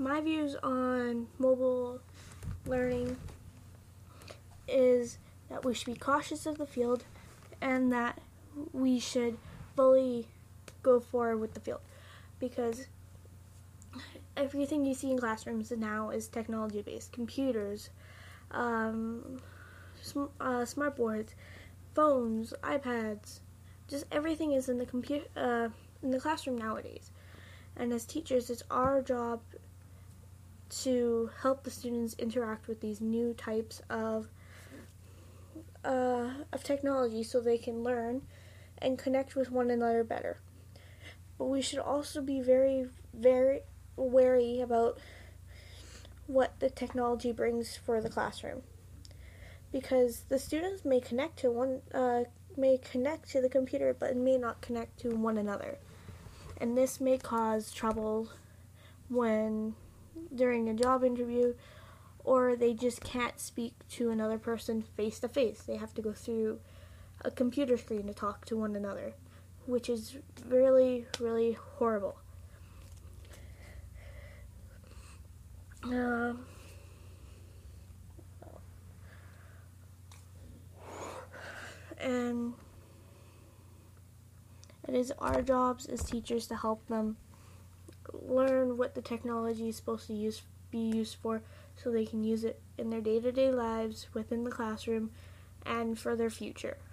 my views on mobile learning is that we should be cautious of the field and that we should fully go forward with the field, because everything you see in classrooms now is technology based. Computers, smart boards, phones, iPads, just everything is in the classroom nowadays. And as teachers, it's our job to help the students interact with these new types of technology so they can learn and connect with one another better. But we should also be very, very wary about what the technology brings for the classroom, because the students may connect to the computer, but may not connect to one another, and this may cause trouble when during a job interview, or they just can't speak to another person face to face. They have to go through a computer screen to talk to one another, which is really, really horrible. And it is our jobs as teachers to help them learn what the technology is supposed to be used for, so they can use it in their day-to-day lives within the classroom and for their future.